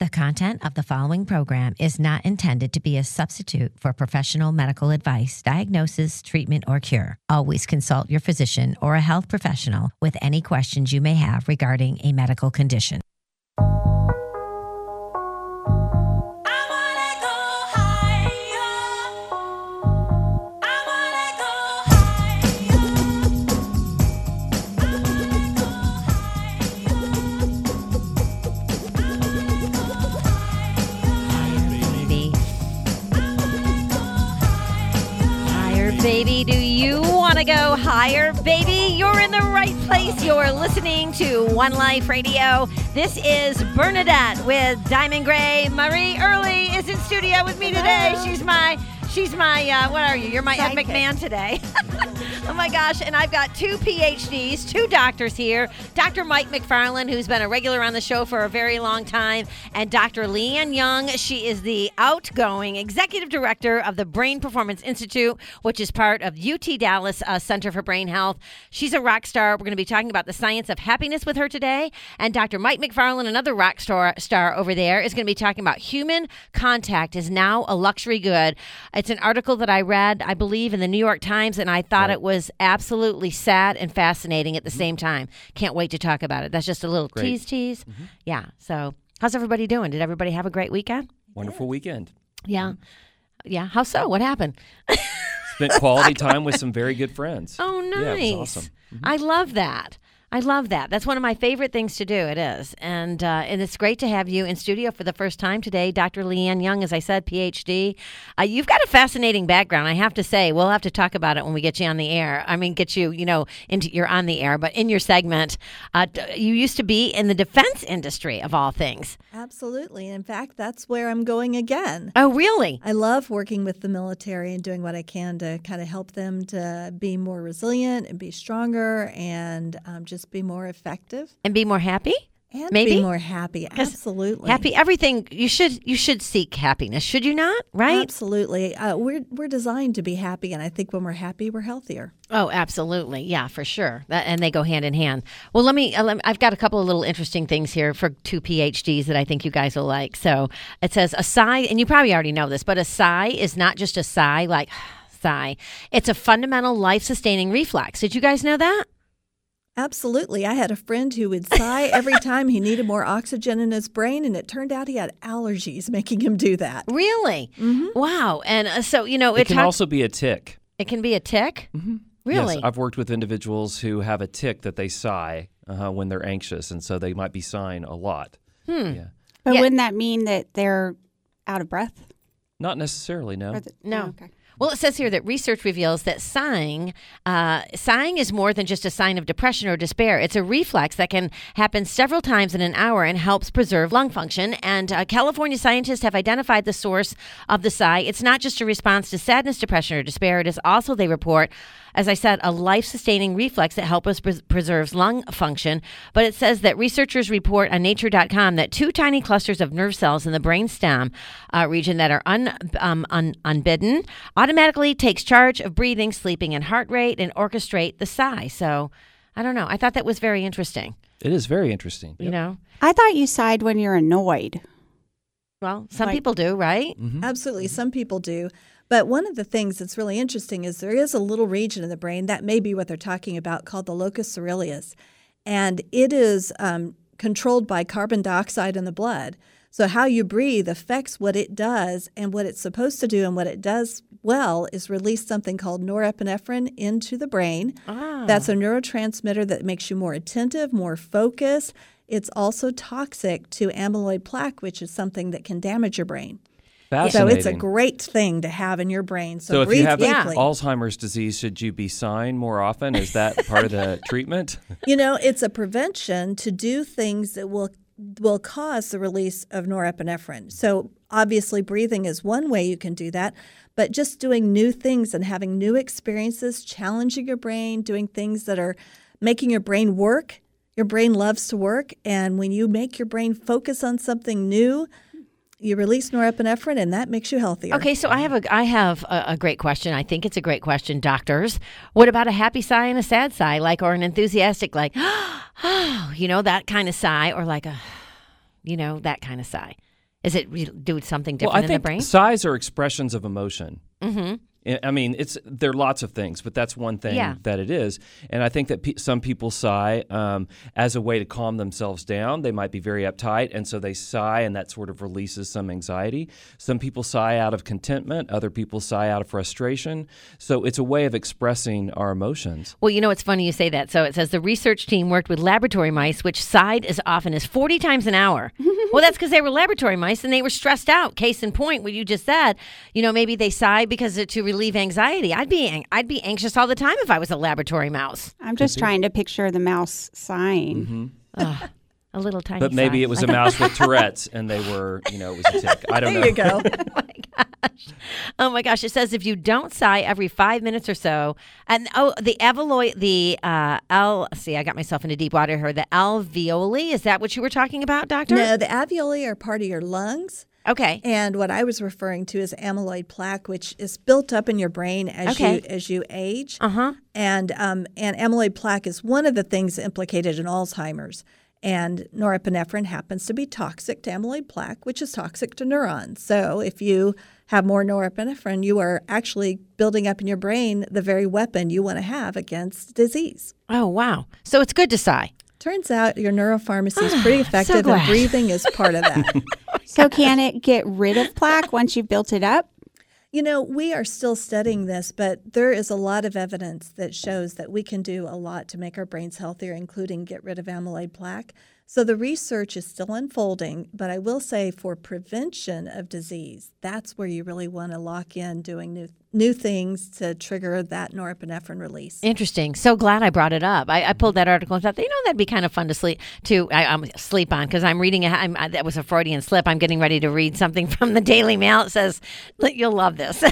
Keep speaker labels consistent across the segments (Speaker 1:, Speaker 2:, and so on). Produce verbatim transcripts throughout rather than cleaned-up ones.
Speaker 1: The content of the following program is not intended to be a substitute for professional medical advice, diagnosis, treatment, or cure. Always consult your physician or a health professional with any questions you may have regarding a medical condition.
Speaker 2: Baby, do you want to go higher, baby? You're in the right place. You're listening to One Life Radio. This is Bernadette with Diamond Gray. Marie Early is in studio with me today. She's my, she's my, uh, what are you? You're my Ed McMahon today. Oh my gosh, and I've got two P H Ds, two doctors here. Doctor Mike McFarland, who's been a regular on the show for a very long time, and Doctor Leanne Young. She is the outgoing executive director of the Brain Performance Institute, which is part of U T Dallas uh, Center for Brain Health. She's a rock star. We're going to be talking about the science of happiness with her today. And Doctor Mike McFarland, another rock star, star over there, is going to be talking about human contact is now a luxury good. It's an article that I read, I believe, in the New York Times, and I thought right. it was was absolutely sad and fascinating at the same time. Can't wait to talk about it. That's just a little Great. tease tease. Mm-hmm. Yeah. So how's everybody doing? Did everybody have a great weekend?
Speaker 3: Wonderful weekend.
Speaker 2: Yeah. Mm-hmm. Yeah. How so? What happened?
Speaker 3: Spent quality time with some very good friends.
Speaker 2: Oh, nice.
Speaker 3: Yeah, it was awesome. Mm-hmm.
Speaker 2: I love that. I love that. That's one of my favorite things to do. It is. And uh, and it's great to have you in studio for the first time today. Doctor Leanne Young, as I said, P H D. Uh, you've got a fascinating background, I have to say. We'll have to talk about it when we get you on the air. I mean, get you, you know, into you're on the air, but in your segment, uh, you used to be in the defense industry, of all things.
Speaker 4: Absolutely. In fact, that's where I'm going again.
Speaker 2: Oh, really?
Speaker 4: I love working with the military and doing what I can to kind of help them to be more resilient and be stronger and um, just be more effective
Speaker 2: and be more happy.
Speaker 4: And
Speaker 2: Maybe?
Speaker 4: be more happy. Absolutely.
Speaker 2: Happy. Everything. You should you should seek happiness, should you not? Right?
Speaker 4: Absolutely. Uh, we're we're designed to be happy, and I think when we're happy, we're healthier.
Speaker 2: Oh, absolutely. Yeah, for sure. That, and they go hand in hand. Well, let me, uh, let me. I've got a couple of little interesting things here for two P H Ds that I think you guys will like. So it says a sigh, and you probably already know this, but a sigh is not just a sigh like sigh. It's a fundamental life-sustaining reflex. Did you guys know that?
Speaker 4: Absolutely. I had a friend who would sigh every time he needed more oxygen in his brain, and it turned out he had allergies making him do that.
Speaker 2: Really?
Speaker 4: Mm-hmm.
Speaker 2: Wow. And uh, so, you know,
Speaker 3: it,
Speaker 2: it
Speaker 3: can
Speaker 2: talk-
Speaker 3: also be a tick.
Speaker 2: It can be a tick?
Speaker 3: Mm-hmm.
Speaker 2: Really?
Speaker 3: Yes, I've worked with individuals who have a tick that they sigh uh, when they're anxious, and so they might be sighing a lot.
Speaker 2: Hmm.
Speaker 3: Yeah.
Speaker 5: But
Speaker 2: Yeah.
Speaker 5: wouldn't that mean that they're out of breath?
Speaker 3: Not necessarily, no.
Speaker 5: Or the-
Speaker 2: No.
Speaker 5: oh, okay.
Speaker 2: Well, it says here that research reveals that sighing, uh, sighing is more than just a sign of depression or despair. It's a reflex that can happen several times in an hour and helps preserve lung function. And uh, California scientists have identified the source of the sigh. It's not just a response to sadness, depression, or despair. It is also, they report, as I said, a life-sustaining reflex that helps us pres- preserves lung function. But it says that researchers report on nature dot com that two tiny clusters of nerve cells in the brainstem uh, region that are un, um, un, unbidden automatically takes charge of breathing, sleeping, and heart rate and orchestrate the sigh. So, I don't know. I thought that was very interesting.
Speaker 3: It is very interesting.
Speaker 2: You
Speaker 3: Yep.
Speaker 2: know?
Speaker 5: I thought you sighed when you're annoyed.
Speaker 2: Well, some
Speaker 5: Like-
Speaker 2: people do, right?
Speaker 3: Mm-hmm.
Speaker 4: Absolutely. Some people do. But one of the things that's really interesting is there is a little region in the brain, that may be what they're talking about, called the locus coeruleus. And it is um, controlled by carbon dioxide in the blood. So how you breathe affects what it does, and what it's supposed to do and what it does well is release something called norepinephrine into the brain.
Speaker 2: Ah.
Speaker 4: That's a neurotransmitter that makes you more attentive, more focused. It's also toxic to amyloid plaque, which is something that can damage your brain. So
Speaker 3: Fascinating.
Speaker 4: it's a great thing to have in your brain. So,
Speaker 3: So if
Speaker 4: breathe
Speaker 3: you have
Speaker 4: deeply.
Speaker 3: Alzheimer's disease, should you be sighing more often? Is that part of the treatment?
Speaker 4: You know, it's a prevention to do things that will will cause the release of norepinephrine. So obviously breathing is one way you can do that, but just doing new things and having new experiences, challenging your brain, doing things that are making your brain work. Your brain loves to work, and when you make your brain focus on something new, you release norepinephrine, and that makes you healthier.
Speaker 2: Okay, so I have a I have a, a great question. I think it's a great question, doctors. What about a happy sigh and a sad sigh, like, or an enthusiastic, like, oh, you know, that kind of sigh, or like a, you know, that kind of sigh? Is it re- do something
Speaker 3: Well,
Speaker 2: different
Speaker 3: I
Speaker 2: in the
Speaker 3: think
Speaker 2: brain?
Speaker 3: sighs are expressions of emotion.
Speaker 2: Mm-hmm.
Speaker 3: I I mean, it's there are lots of things, but that's one thing
Speaker 2: Yeah.
Speaker 3: that it is. And I think that pe- some people sigh um, as a way to calm themselves down. They might be very uptight, and so they sigh, and that sort of releases some anxiety. Some people sigh out of contentment. Other people sigh out of frustration. So it's a way of expressing our emotions.
Speaker 2: Well, you know, it's funny you say that. So it says the research team worked with laboratory mice, which sighed as often as forty times an hour. Well, that's because they were laboratory mice and they were stressed out. Case in point, what you just said, you know, maybe they sighed because it, to relieve anxiety. I'd be ang- I'd be anxious all the time if I was a laboratory mouse.
Speaker 5: I'm just trying to picture the mouse sighing.
Speaker 3: Mm-hmm.
Speaker 2: Ugh, a little tiny
Speaker 3: But maybe
Speaker 2: sigh.
Speaker 3: it was a mouse with Tourette's, and they were, you know, it was a tick. I don't know.
Speaker 4: There you go.
Speaker 2: Oh my gosh. Oh my gosh. It says if you don't sigh every five minutes or so, and oh, the alveoli, the uh, al, see, I got myself into deep water here. The alveoli, is that what you were talking about, doctor?
Speaker 4: No, the alveoli are part of your lungs.
Speaker 2: Okay.
Speaker 4: And what I was referring to is amyloid plaque, which is built up in your brain as
Speaker 2: Okay.
Speaker 4: you as you age.
Speaker 2: Uh huh.
Speaker 4: And um, and amyloid plaque is one of the things implicated in Alzheimer's. And norepinephrine happens to be toxic to amyloid plaque, which is toxic to neurons. So if you have more norepinephrine, you are actually building up in your brain the very weapon you want to have against disease.
Speaker 2: Oh, wow. So it's good to sigh.
Speaker 4: Turns out your neuropharmacy is pretty effective, and
Speaker 2: glad.
Speaker 4: breathing is part of that.
Speaker 5: So can it get rid of plaque once you've built it up?
Speaker 4: You know, we are still studying this, but there is a lot of evidence that shows that we can do a lot to make our brains healthier, including get rid of amyloid plaque. So the research is still unfolding, but I will say for prevention of disease, that's where you really want to lock in doing new new things to trigger that norepinephrine release.
Speaker 2: Interesting. So glad I brought it up. I, I pulled that article and thought, you know, that'd be kind of fun to sleep to. I, I'm sleep on because I'm reading. A, I'm, I, that was a Freudian slip. I'm getting ready to read something from the Daily Mail. It says, "You'll love this."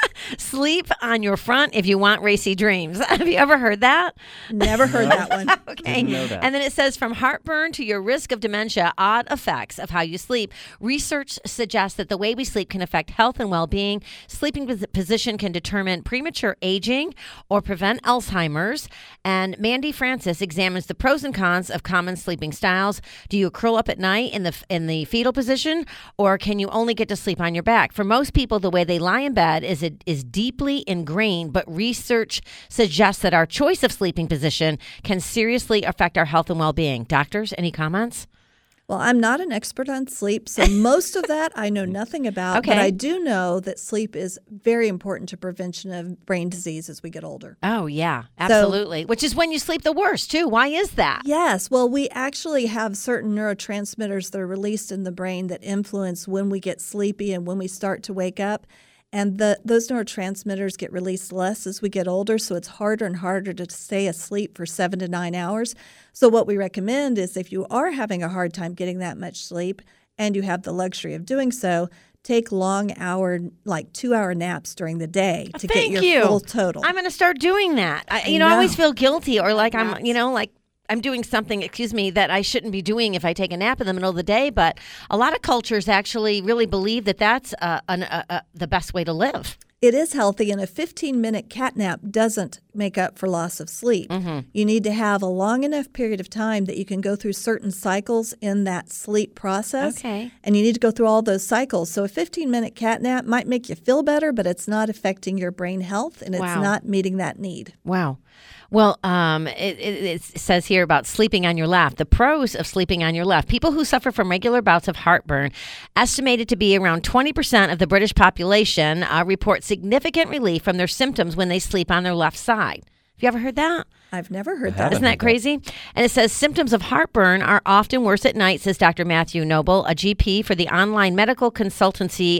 Speaker 2: Sleep on your front if you want racy dreams. Have you ever heard that?
Speaker 4: Never heard that one.
Speaker 2: Okay.
Speaker 3: Didn't know that.
Speaker 2: And then it says from heartburn to your risk of dementia, odd effects of how you sleep. Research suggests that the way we sleep can affect health and well-being. Sleeping pos- position can determine premature aging or prevent Alzheimer's. And Mandy Francis examines the pros and cons of common sleeping styles. Do you curl up at night in the in the fetal position, or can you only get to sleep on your back? For most people, the way they lie in bed is it is deeply ingrained, but research suggests that our choice of sleeping position can seriously affect our health and well-being. Doctors, any comments?
Speaker 4: Well, I'm not an expert on sleep, so most of that I know nothing about.
Speaker 2: Okay.
Speaker 4: But I do know that sleep is very important to prevention of brain disease as we get older.
Speaker 2: Oh, yeah, absolutely. Which is when you sleep the worst, too. Why is that?
Speaker 4: Yes. Well, we actually have certain neurotransmitters that are released in the brain that influence when we get sleepy and when we start to wake up. And the, those neurotransmitters get released less as we get older, so it's harder and harder to stay asleep for seven to nine hours. So what we recommend is if you are having a hard time getting that much sleep and you have the luxury of doing so, take long hour, like two-hour naps during the day to get
Speaker 2: Thank
Speaker 4: your
Speaker 2: you.
Speaker 4: full total.
Speaker 2: I'm going to start doing that. I,
Speaker 4: I
Speaker 2: you know, I always
Speaker 4: know.
Speaker 2: feel guilty or like I'm,
Speaker 5: Naps.
Speaker 2: you know, like I'm doing something, excuse me, that I shouldn't be doing if I take a nap in the middle of the day. But a lot of cultures actually really believe that that's uh, an, uh, uh, the best way to live.
Speaker 4: It is healthy, and a fifteen-minute cat nap doesn't make up for loss of sleep.
Speaker 2: Mm-hmm.
Speaker 4: You need to have a long enough period of time that you can go through certain cycles in that sleep process.
Speaker 2: Okay.
Speaker 4: And you need to go through all those cycles. So a fifteen-minute cat nap might make you feel better, but it's not affecting your brain health, and it's
Speaker 2: Wow.
Speaker 4: not meeting that need.
Speaker 2: Wow. Well, um, it, it, it says here about sleeping on your left. The pros of sleeping on your left. People who suffer from regular bouts of heartburn, estimated to be around twenty percent of the British population, uh, report significant relief from their symptoms when they sleep on their left side. Have you ever heard that?
Speaker 4: I've never heard
Speaker 3: I
Speaker 4: that.
Speaker 3: haven't.
Speaker 2: Isn't that crazy? And it says symptoms of heartburn are often worse at night, says Doctor Matthew Noble, a G P for the online medical consultancy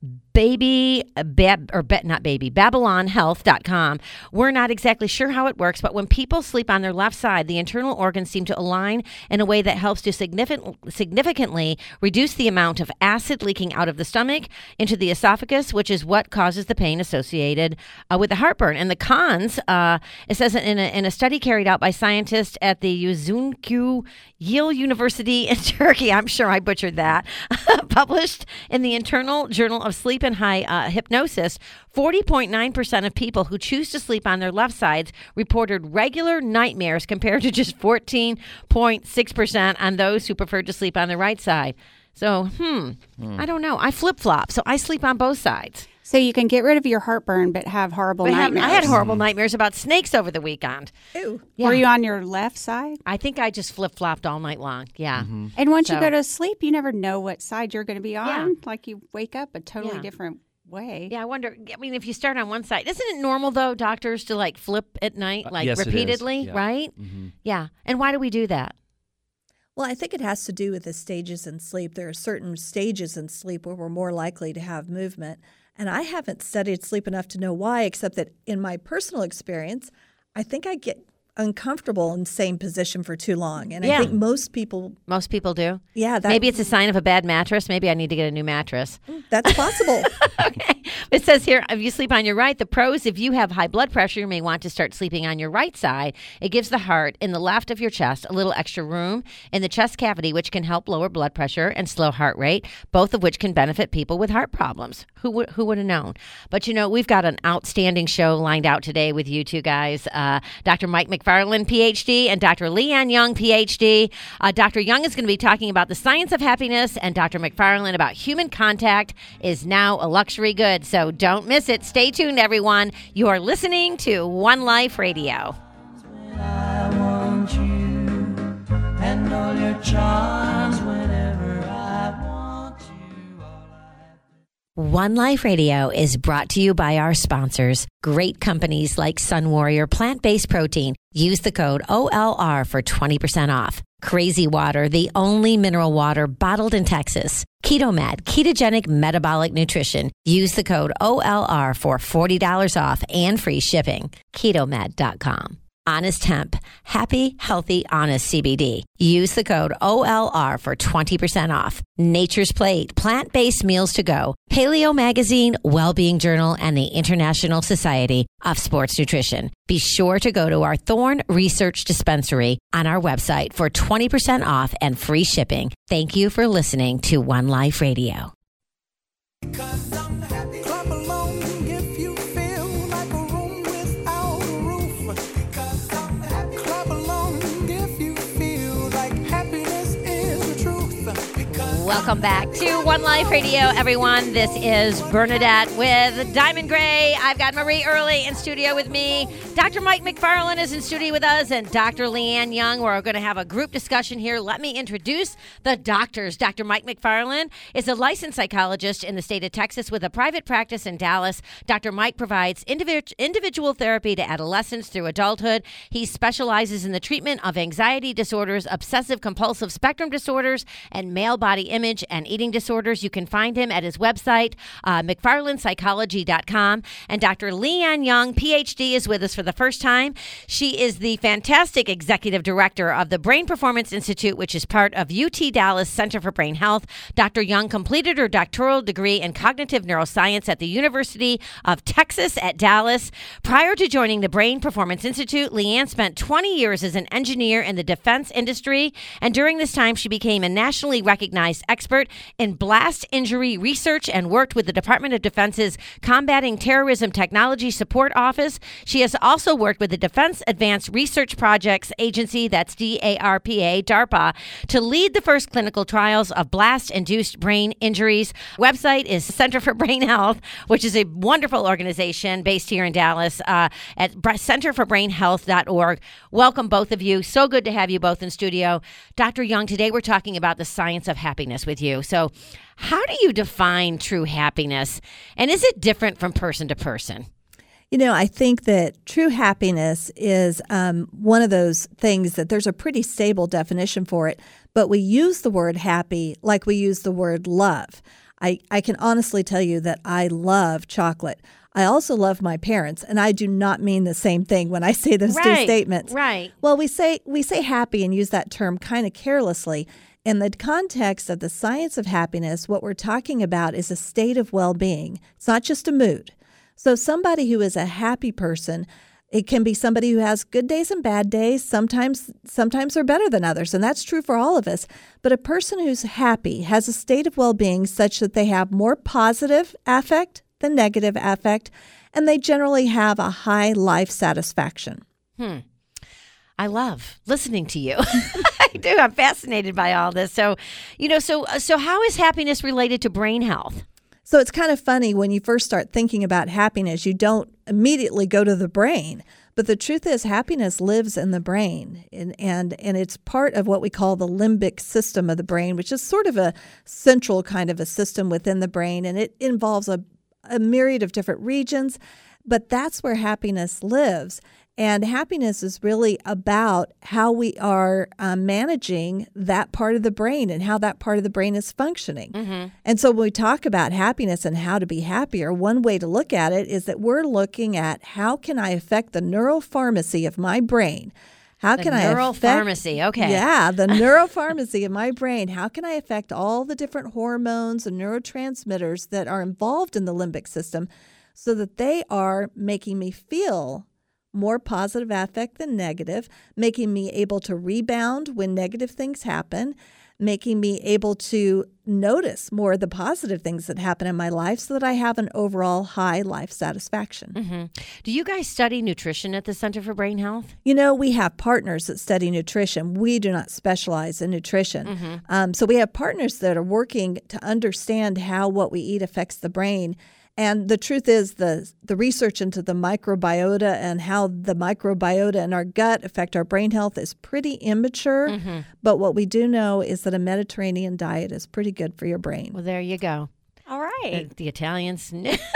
Speaker 2: Baby, Bab, or be, not Baby, Babylon Health dot com. We're not exactly sure how it works, but when people sleep on their left side, the internal organs seem to align in a way that helps to significant, significantly reduce the amount of acid leaking out of the stomach into the esophagus, which is what causes the pain associated uh, with the heartburn. And the cons, uh, it says in a, in a study carried out by scientists at the Uzuncu Yale University in Turkey, I'm sure I butchered that, published in the Internal Journal of Sleep and High uh, Hypnosis, forty point nine percent of people who choose to sleep on their left sides reported regular nightmares compared to just fourteen point six percent on those who preferred to sleep on the right side. So, hmm,
Speaker 3: Hmm.
Speaker 2: I don't know. I flip-flop, so I sleep on both sides.
Speaker 5: So you can get rid of your heartburn, but have horrible
Speaker 2: But have-
Speaker 5: nightmares.
Speaker 2: I had horrible nightmares about snakes over the weekend.
Speaker 4: Ew.
Speaker 2: Yeah.
Speaker 5: Were you on your left side?
Speaker 2: I think I just flip-flopped all night long. Yeah.
Speaker 3: Mm-hmm.
Speaker 5: And once you
Speaker 2: So-
Speaker 5: go to sleep, you never know what side you're going to be on.
Speaker 2: Yeah.
Speaker 5: Like you wake up a totally
Speaker 2: Yeah.
Speaker 5: different way.
Speaker 2: Yeah, I wonder. I mean, if you start on one side, isn't it normal though, doctors to like flip at night, like
Speaker 3: yes, it is.
Speaker 2: repeatedly,
Speaker 3: Yeah.
Speaker 2: right?
Speaker 3: Mm-hmm.
Speaker 2: Yeah. And why do we do that?
Speaker 4: Well, I think it has to do with the stages in sleep. There are certain stages in sleep where we're more likely to have movement. And I haven't studied sleep enough to know why, except that in my personal experience, I think I get uncomfortable in the same position for too long. And
Speaker 2: Yeah.
Speaker 4: I think most people,
Speaker 2: Most people do.
Speaker 4: yeah, that,
Speaker 2: Maybe it's a sign of a bad mattress. Maybe I need to get a new mattress.
Speaker 4: that's possible.
Speaker 2: Okay. It says here, if you sleep on your right, the pros, if you have high blood pressure, you may want to start sleeping on your right side. It gives the heart in the left of your chest a little extra room in the chest cavity, which can help lower blood pressure and slow heart rate, both of which can benefit people with heart problems. Who would who would have known? But, you know, we've got an outstanding show lined out today with you two guys, uh, Doctor Mike McFarland, P H D, and Doctor Leanne Young, P H D. Uh, Doctor Young is going to be talking about the science of happiness, and Doctor McFarland about human contact is now a luxury good. So don't miss it. Stay tuned, everyone. You are listening to One Life Radio.
Speaker 6: I want you and all your charms whenever I want you. All I
Speaker 1: One Life Radio is brought to you by our sponsors, great companies like Sun Warrior Plant-Based Protein. Use the code O L R for twenty percent off. Crazy Water, the only mineral water bottled in Texas. KetoMed, ketogenic metabolic nutrition. Use the code O L R for forty dollars off and free shipping. ketomed dot com. Honest Hemp, happy, healthy, honest C B D. Use the code O L R for twenty percent off. Nature's Plate, plant-based meals to go. Paleo Magazine, Wellbeing Journal, and the International Society of Sports Nutrition. Be sure to go to our Thorne Research Dispensary on our website for twenty percent off and free shipping. Thank you for listening to One Life Radio.
Speaker 6: Clap along if you feel like a room without a roof. Clap along if you feel like happiness is the truth.
Speaker 2: Welcome back to One Life Radio, everyone. This is Bernadette with Diamond Gray. I've got Marie Early in studio with me. Doctor Mike McFarland is in studio with us, and Doctor Leanne Young. We're going to have a group discussion here. Let me introduce the doctors. Doctor Mike McFarland is a licensed psychologist in the state of Texas with a private practice in Dallas. Doctor Mike provides individ- individual therapy to adolescents through adulthood. He specializes in the treatment of anxiety disorders, obsessive compulsive spectrum disorders, and male body image and eating disorders. You can find him at his website, uh, McFarland Psychology dot com. And Doctor Leanne Young, P H D, is with us for the first time. She is the fantastic executive director of the Brain Performance Institute, which is part of U T Dallas Center for Brain Health. Doctor Young completed her doctoral degree in cognitive neuroscience at the University of Texas at Dallas. Prior to joining the Brain Performance Institute, Leanne spent twenty years as an engineer in the defense industry, and during this time, she became a nationally recognized expert in blast injury research and worked with the Department of Defense's Combating Terrorism Technology Support Office. She has also worked with the Defense Advanced Research Projects Agency, that's D A R P A, DARPA, to lead the first clinical trials of blast-induced brain injuries. Website is Center for Brain Health, which is a wonderful organization based here in Dallas uh, at center for brain health dot org. Welcome, both of you. So good to have you both in studio. Doctor Young, today we're talking about the science of happiness with you. So how do you define true happiness? And is it different from person to person?
Speaker 4: You know, I think that true happiness is um, one of those things that there's a pretty stable definition for it, but we use the word happy like we use the word love. I, I can honestly tell you that I love chocolate. I also love my parents, and I do not mean the same thing when I say those two
Speaker 2: Right,
Speaker 4: statements.
Speaker 2: right.
Speaker 4: Well, we say we say happy and use that term kind of carelessly. In the context of the science of happiness, what we're talking about is a state of well-being. It's not just a mood. So somebody who is a happy person, it can be somebody who has good days and bad days. Sometimes sometimes they're better than others, and that's true for all of us. But a person who's happy has a state of well-being such that they have more positive affect than negative affect, and they generally have a high life satisfaction.
Speaker 2: Hmm. I love listening to you. do. I'm fascinated by all this. So, you know, so so how is happiness related to brain health?
Speaker 4: So it's kind of funny when you first start thinking about happiness, you don't immediately go to the brain. But the truth is happiness lives in the brain, and, and and it's part of what we call the limbic system of the brain, which is sort of a central kind of a system within the brain, and it involves a, a myriad of different regions, but that's where happiness lives. And happiness is really about how we are uh, managing that part of the brain and how that part of the brain is functioning. Mm-hmm. And so when we talk about happiness and how to be happier, one way to look at it is that we're looking at how can I affect the neuropharmacy of my brain? How
Speaker 2: the
Speaker 4: can I affect
Speaker 2: neuropharmacy? Okay.
Speaker 4: Yeah, the neuropharmacy of my brain. How can I affect all the different hormones and neurotransmitters that are involved in the limbic system so that they are making me feel more positive affect than negative, making me able to rebound when negative things happen, making me able to notice more of the positive things that happen in my life so that I have an overall high life satisfaction.
Speaker 2: Mm-hmm. Do you guys study nutrition at the Center for Brain Health?
Speaker 4: You know, we have partners that study nutrition. We do not specialize in nutrition. Mm-hmm. Um, so we have partners that are working to understand how what we eat affects the brain. And the truth is the the research into the microbiota and how the microbiota in our gut affect our brain health is pretty immature. Mm-hmm. But what we do know is that a Mediterranean diet is pretty good for your brain.
Speaker 2: Well, there you go.
Speaker 5: All right.
Speaker 2: The, the Italians.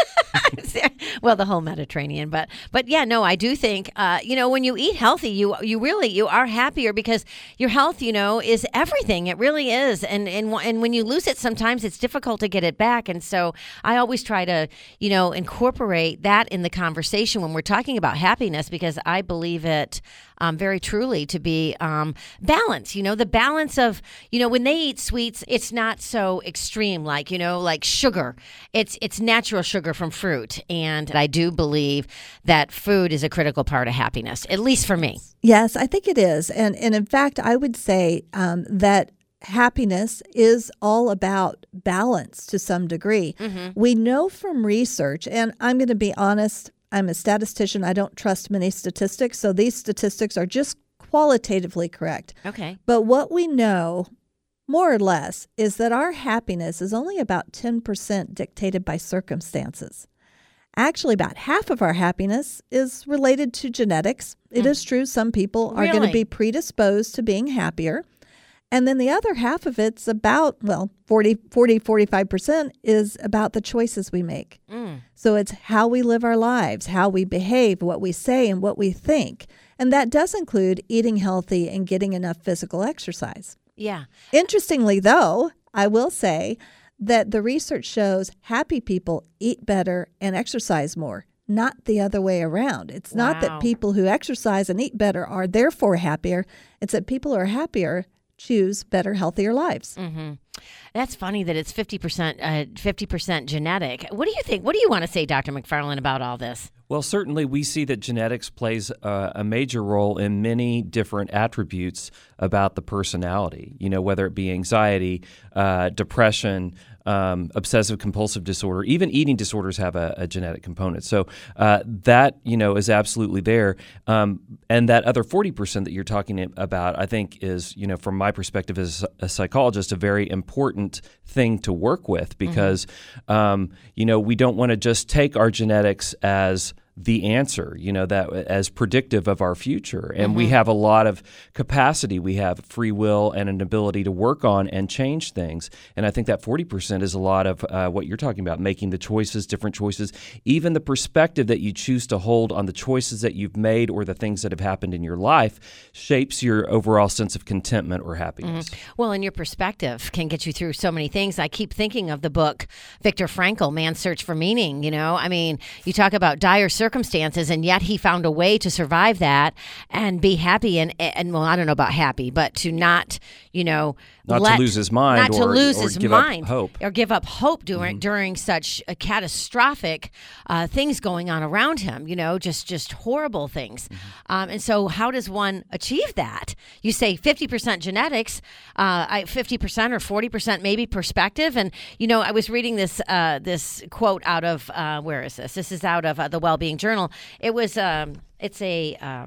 Speaker 2: Well, the whole Mediterranean, but but yeah, no, I do think uh, you know, when you eat healthy, you you really you are happier because your health, you know, is everything. It really is, and and and when you lose it, sometimes it's difficult to get it back. And so I always try to, you know, incorporate that in the conversation when we're talking about happiness, because I believe it um, very truly to be um, balance. You know, the balance of, you know, when they eat sweets, it's not so extreme, like, you know, like sugar. It's it's natural sugar from fruit. And I do believe that food is a critical part of happiness, at least for me.
Speaker 4: Yes, I think it is. And, and in fact, I would say um, that happiness is all about balance to some degree. Mm-hmm. We know from research, and I'm going to be honest, I'm a statistician. I don't trust many statistics. So these statistics are just qualitatively correct.
Speaker 2: Okay.
Speaker 4: But what we know, more or less, is that our happiness is only about ten percent dictated by circumstances. Actually, about half of our happiness is related to genetics. It mm. is true some people are
Speaker 2: really?
Speaker 4: going to be predisposed to being happier. And then the other half of it's about, well, forty, forty, forty-five percent is about the choices we make. Mm. So it's how we live our lives, how we behave, what we say, and what we think. And that does include eating healthy and getting enough physical exercise.
Speaker 2: Yeah.
Speaker 4: Interestingly, though, I will say that the research shows happy people eat better and exercise more, not the other way around. It's
Speaker 2: wow.
Speaker 4: not that people who exercise and eat better are therefore happier. It's that people who are happier choose better, healthier lives.
Speaker 2: Mm-hmm. That's funny that it's fifty percent, uh, fifty percent genetic. What do you think? What do you want to say, Doctor McFarland, about all this?
Speaker 3: Well, certainly we see that genetics plays uh, a major role in many different attributes about the personality, you know, whether it be anxiety, uh, depression, um, obsessive-compulsive disorder, even eating disorders have a, a genetic component. So uh, that, you know, is absolutely there. Um, and that other forty percent that you're talking about, I think is, you know, from my perspective as a psychologist, a very important thing to work with because, mm-hmm. um, you know, we don't want to just take our genetics as the answer, you know, that as predictive of our future. And mm-hmm. we have a lot of capacity. We have free will and an ability to work on and change things. And I think that forty percent is a lot of uh, what you're talking about, making the choices, different choices, even the perspective that you choose to hold on the choices that you've made or the things that have happened in your life shapes your overall sense of contentment or happiness.
Speaker 2: Mm-hmm. Well, and your perspective can get you through so many things. I keep thinking of the book, Viktor Frankl, Man's Search for Meaning. You know, I mean, you talk about dire circumstances, and yet he found a way to survive that and be happy. And, and well, I don't know about happy, but to not, you know,
Speaker 3: not
Speaker 2: let,
Speaker 3: to lose his mind,
Speaker 2: not
Speaker 3: or,
Speaker 2: to lose
Speaker 3: or
Speaker 2: his
Speaker 3: give
Speaker 2: mind,
Speaker 3: up hope,
Speaker 2: or give up hope during
Speaker 3: mm-hmm.
Speaker 2: during such a catastrophic uh, things going on around him. You know, just just horrible things. Mm-hmm. Um, and so, how does one achieve that? You say fifty percent genetics, uh, I, fifty percent or forty percent maybe perspective. And you know, I was reading this uh, this quote out of uh, where is this? This is out of uh, the Wellbeing Journal. It was um, it's a um,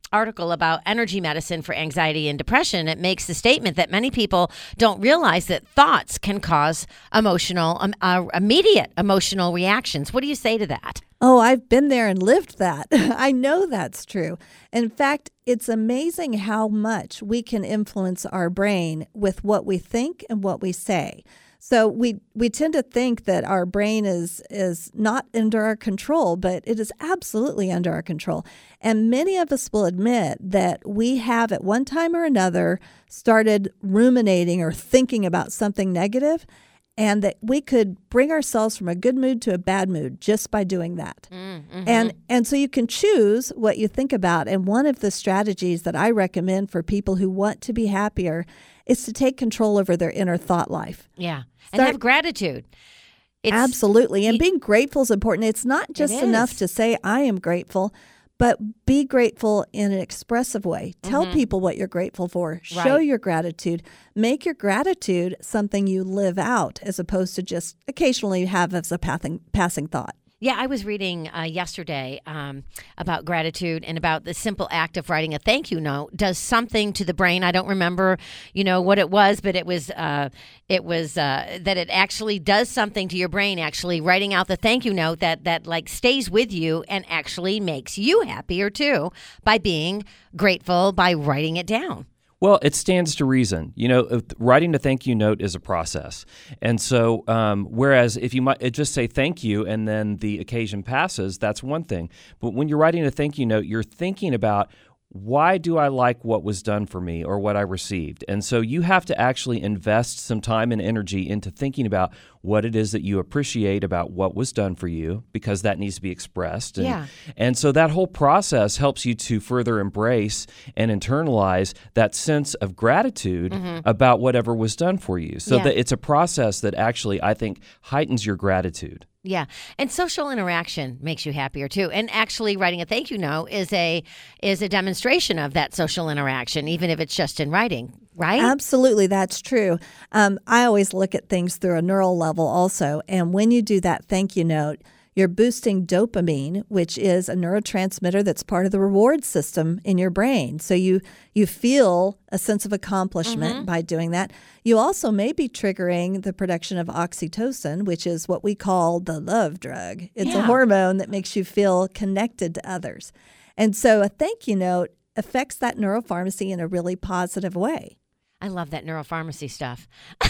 Speaker 2: article about energy medicine for anxiety and depression, it makes the statement that many people don't realize that thoughts can cause emotional, um, uh, immediate emotional reactions. What do you say to that?
Speaker 4: Oh, I've been there and lived that. I know that's true. In fact, it's amazing how much we can influence our brain with what we think and what we say. So we we tend to think that our brain is is not under our control, but it is absolutely under our control. And many of us will admit that we have at one time or another started ruminating or thinking about something negative, and that we could bring ourselves from a good mood to a bad mood just by doing that.
Speaker 2: Mm-hmm.
Speaker 4: And and so you can choose what you think about. And one of the strategies that I recommend for people who want to be happier is to take control over their inner thought life.
Speaker 2: Yeah. And
Speaker 4: Start-
Speaker 2: have gratitude. It's,
Speaker 4: Absolutely. And
Speaker 2: you-
Speaker 4: being grateful is important. It's not just
Speaker 2: It
Speaker 4: enough
Speaker 2: is.
Speaker 4: to say, I am grateful, but be grateful in an expressive way. Tell people what you're grateful for. Show
Speaker 2: Right.
Speaker 4: your gratitude. Make your gratitude something you live out as opposed to just occasionally have as a passing, passing thought.
Speaker 2: Yeah, I was reading uh, yesterday um, about gratitude and about the simple act of writing a thank you note does something to the brain. I don't remember, you know, what it was, but it was uh, it was uh, that it actually does something to your brain. Actually, writing out the thank you note that that like stays with you and actually makes you happier too by being grateful by writing it down.
Speaker 3: Well, it stands to reason. You know, if- writing a thank you note is a process. And so, um, whereas if you might just say thank you and then the occasion passes, that's one thing. But when you're writing a thank you note, you're thinking about, why do I like what was done for me or what I received? And so you have to actually invest some time and energy into thinking about what it is that you appreciate about what was done for you, because that needs to be expressed. And,
Speaker 2: Yeah.
Speaker 3: and so that whole process helps you to further embrace and internalize that sense of gratitude about whatever was done for you. So
Speaker 2: Yeah.
Speaker 3: that it's a process that actually, I think, heightens your gratitude.
Speaker 2: Yeah, and social interaction makes you happier too. And actually, writing a thank you note is a is a demonstration of that social interaction, even if it's just in writing, right?
Speaker 4: Absolutely, that's true. Um, I always look at things through a neural level also. And when you do that thank you note, you're boosting dopamine, which is a neurotransmitter that's part of the reward system in your brain. So you you feel a sense of accomplishment by doing that. You also may be triggering the production of oxytocin, which is what we call the love drug. It's a
Speaker 2: Yeah.
Speaker 4: hormone that makes you feel connected to others. And so a thank you note affects that neuropharmacy in a really positive way.
Speaker 2: I love that neuropharmacy stuff.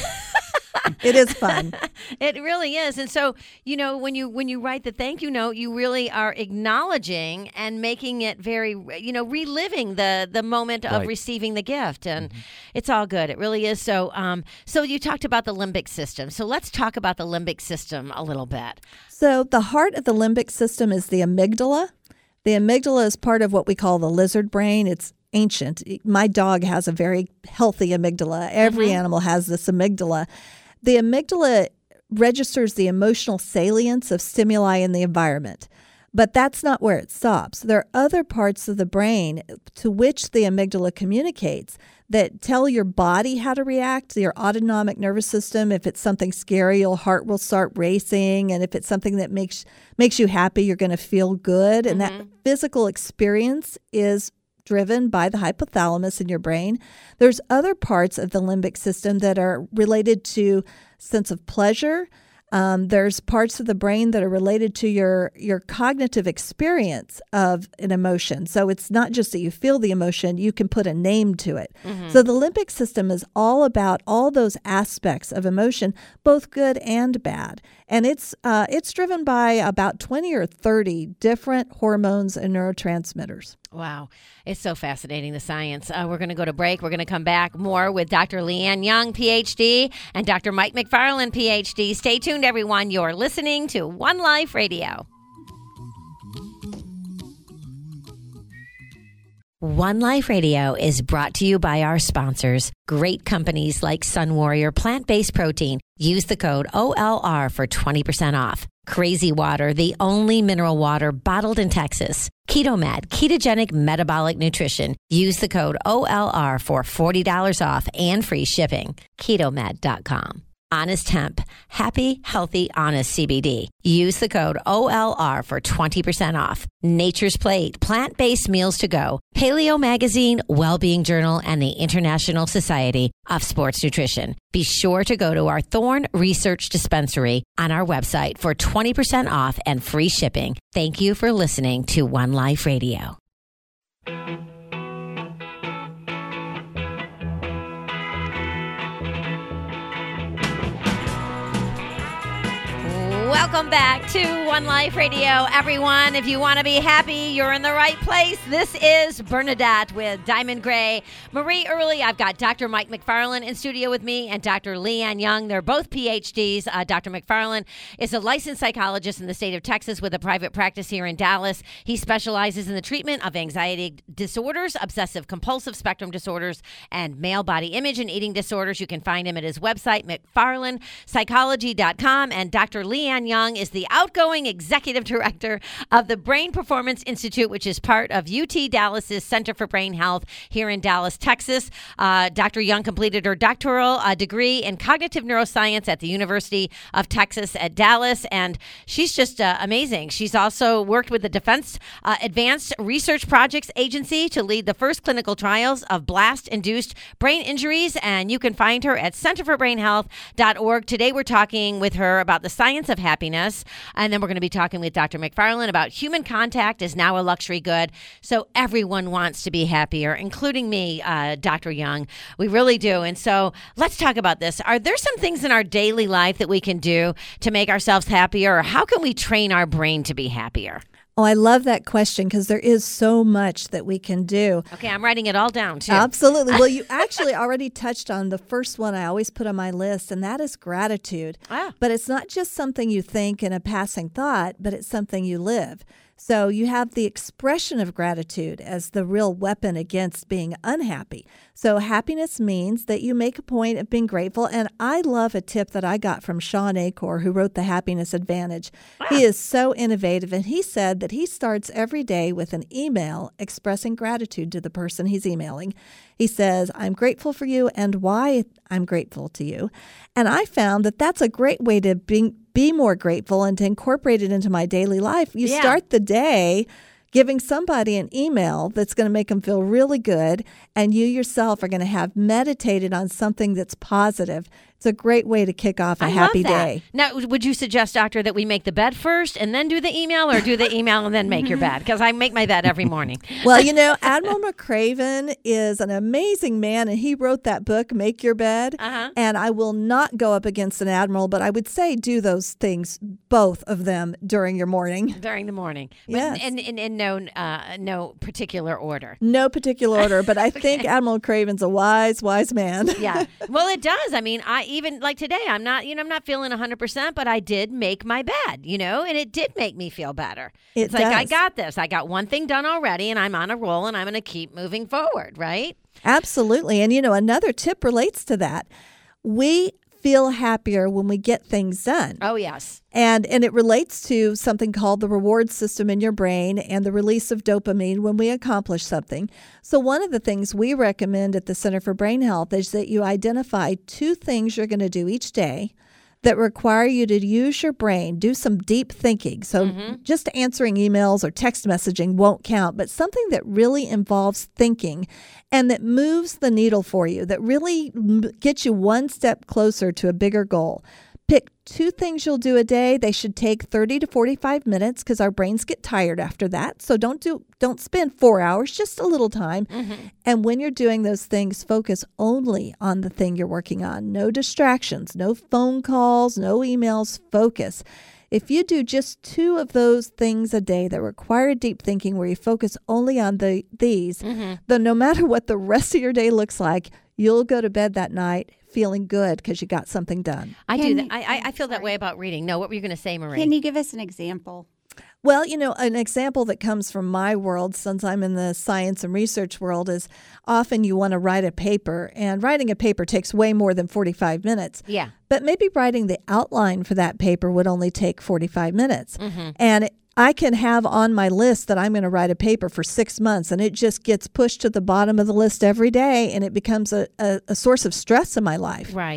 Speaker 4: It is fun.
Speaker 2: It really is. And so, you know, when you when you write the thank you note, you really are acknowledging and making it very, you know, reliving the the moment of
Speaker 3: Right.
Speaker 2: receiving the gift. And it's all good. It really is. So um so you talked about the limbic system. So let's talk about the limbic system a little bit.
Speaker 4: So the heart of the limbic system is the amygdala. The amygdala is part of what we call the lizard brain. It's ancient. My dog has a very healthy amygdala. Every animal has this amygdala. The amygdala registers the emotional salience of stimuli in the environment. But that's not where it stops. There are other parts of the brain to which the amygdala communicates that tell your body how to react, your autonomic nervous system. If it's something scary, your heart will start racing. And if it's something that makes makes you happy, you're going to feel good. And that physical experience is driven by the hypothalamus in your brain. There's other parts of the limbic system that are related to sense of pleasure. Um, there's parts of the brain that are related to your your cognitive experience of an emotion. So it's not just that you feel the emotion, you can put a name to it. So the limbic system is all about all those aspects of emotion, both good and bad. And it's uh, it's driven by about twenty or thirty different hormones and neurotransmitters.
Speaker 2: Wow. It's so fascinating, the science. Uh, we're going to go to break. We're going to come back more with Doctor Leanne Young, P H D, and Doctor Mike McFarland, P H D. Stay tuned, everyone. You're listening to One Life Radio. One Life Radio is brought to you by our sponsors, great companies like Sun Warrior Plant-Based Protein. Use the code O L R for twenty percent off. Crazy Water, the only mineral water bottled in Texas. KetoMed, ketogenic metabolic nutrition. Use the code O L R for forty dollars off and free shipping. Ketomed dot com. Honest Hemp, happy, healthy, honest C B D. Use the code O L R for twenty percent off. Nature's Plate, plant-based meals to go. Paleo Magazine, Wellbeing Journal, and the International Society of Sports Nutrition. Be sure to go to our Thorne Research Dispensary on our website for twenty percent off and free shipping. Thank you for listening to One Life Radio. Welcome back to One Life Radio, everyone. If you want to be happy, you're in the right place. This is Bernadette with Diamond Gray. Marie Early, I've got Doctor Mike McFarland in studio with me and Doctor Leanne Young. They're both P H Ds. Uh, Doctor McFarland is a licensed psychologist in the state of Texas with a private practice here in Dallas. He specializes in the treatment of anxiety disorders, obsessive compulsive spectrum disorders, and male body image and eating disorders. You can find him at his website, mcfarland psychology dot com. And Doctor Leanne Young is the outgoing executive director of the Brain Performance Institute, which is part of U T Dallas's Center for Brain Health here in Dallas, Texas. Uh, Doctor Young completed her doctoral uh, degree in cognitive neuroscience at the University of Texas at Dallas, and she's just uh, amazing. She's also worked with the Defense uh, Advanced Research Projects Agency to lead the first clinical trials of blast-induced brain injuries, and you can find her at center for brain health dot org. Today we're talking with her about the science of happiness, and then we're going to be talking with Doctor McFarland about human contact is now a luxury good. So everyone wants to be happier, including me, uh, Doctor Young. We really do. And so let's talk about this. Are there some things in our daily life that we can do to make ourselves happier, or how can we train our brain to be happier?
Speaker 4: Oh, I love that question because there is so much that we can do.
Speaker 2: Okay, I'm writing it all down, too.
Speaker 4: Absolutely. Well, you actually already touched on the first one I always put on my list, and that is gratitude.
Speaker 2: Ah.
Speaker 4: But it's not just something you think in a passing thought, but it's something you live. So you have the expression of gratitude as the real weapon against being unhappy. So happiness means that you make a point of being grateful. And I love a tip that I got from Sean Acor, who wrote The Happiness Advantage. Wow. He is so innovative. And he said that he starts every day with an email expressing gratitude to the person he's emailing. He says, I'm grateful for you and why I'm grateful to you. And I found that that's a great way to be, be more grateful and to incorporate it into my daily life. You
Speaker 2: Yeah.
Speaker 4: start the day giving somebody an email that's going to make them feel really good, and you yourself are going to have meditated on something that's positive. It's a great way to kick off a
Speaker 2: I
Speaker 4: happy
Speaker 2: love that.
Speaker 4: day.
Speaker 2: Now, would you suggest, Doctor, that we make the bed first and then do the email, or do the email and then make your bed? Because I make my bed every morning.
Speaker 4: Well, you know, Admiral McCraven is an amazing man, and he wrote that book, Make Your Bed.
Speaker 2: Uh-huh.
Speaker 4: And I will not go up against an admiral, but I would say do those things, both of them, during your morning.
Speaker 2: During the morning.
Speaker 4: Yes.
Speaker 2: In, in, in no, uh, no particular order.
Speaker 4: No particular order, but I think Admiral McCraven's a wise, wise man.
Speaker 2: Yeah. Well, it does. I mean, I even like today, I'm not, you know, I'm not feeling one hundred percent, but I did make my bed, you know, and it did make me feel better.
Speaker 4: It
Speaker 2: it's like, I
Speaker 4: does.
Speaker 2: got this. I got one thing done already, and I'm on a roll, and I'm going to keep moving forward, right?
Speaker 4: Absolutely. And, you know, another tip relates to that. We feel happier when we get things done.
Speaker 2: Oh, yes.
Speaker 4: And and it relates to something called the reward system in your brain and the release of dopamine when we accomplish something. So one of the things we recommend at the Center for Brain Health is that you identify two things you're going to do each day that require you to use your brain, do some deep thinking. So
Speaker 2: Mm-hmm.
Speaker 4: just answering emails or text messaging won't count, but something that really involves thinking and that moves the needle for you, that really m- gets you one step closer to a bigger goal. Pick two things you'll do a day. They should take thirty to forty-five minutes because our brains get tired after that. So don't do don't spend four hours, just a little time.
Speaker 2: Mm-hmm.
Speaker 4: And when you're doing those things, focus only on the thing you're working on. No distractions, no phone calls, no emails. Focus. If you do just two of those things a day that require deep thinking where you focus only on the these,
Speaker 2: Mm-hmm.
Speaker 4: then no matter what the rest of your day looks like, you'll go to bed that night feeling good because you got something done.
Speaker 2: I
Speaker 5: Can
Speaker 2: do that.
Speaker 5: you-
Speaker 2: I, I, I feel that
Speaker 5: sorry.
Speaker 2: way about reading. No, what were you going to say, Marie?
Speaker 5: Can you give us an example?
Speaker 4: Well, you know, an example that comes from my world, since I'm in the science and research world, is often you want to write a paper, and writing a paper takes way more than forty-five minutes.
Speaker 2: Yeah.
Speaker 4: But maybe writing the outline for that paper would only take forty-five minutes.
Speaker 2: Mm-hmm.
Speaker 4: And it, I can have on my list that I'm going to write a paper for six months, and it just gets pushed to the bottom of the list every day, and it becomes a, a, a source of stress in my life.
Speaker 2: Right.